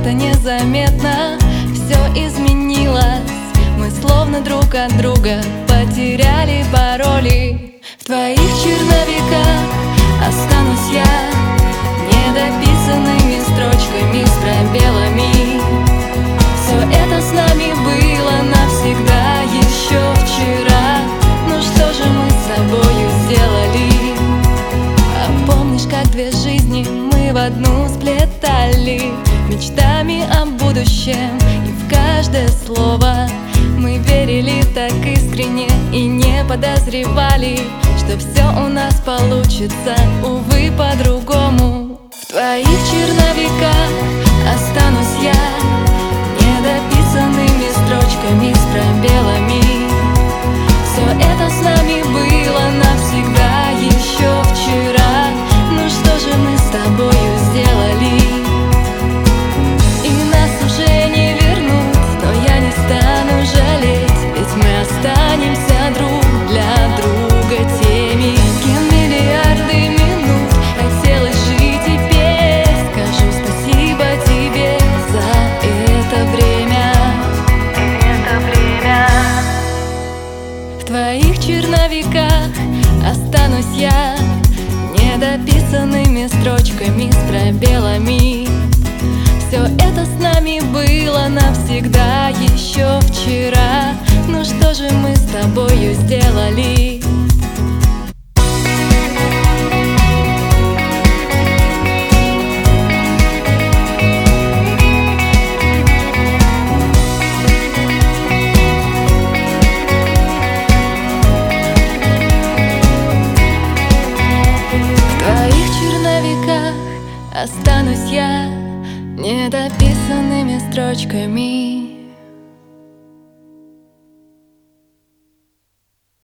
как-то незаметно все изменилось. Мы словно друг от друга потеряли пароли. В твоих черновиках останусь я недописанными строчками с пробелами. Все это с нами было навсегда еще вчера. Ну что же мы с тобою сделали? А помнишь, как две жизни мы в одну сплетали, мечтами о будущем, и в каждое слово мы верили так искренне и не подозревали, что все у нас получится, увы, по-другому. В твоих черновиках останусь я недописанными строчками с пробелами. Все это с нами было навсегда еще вчера. Ну что же мы с тобою сделали? И нас уже не вернуть, но я не стану жалеть, ведь мы останемся друг для друга теми, с кем миллиарды минут хотелось жить и петь. Скажу спасибо тебе за это время. В твоих черновиках останусь я недописанными строчками с пробелами. Все это с нами было навсегда еще вчера. Ну что же мы с тобою сделали? Останусь я недописанными строчками.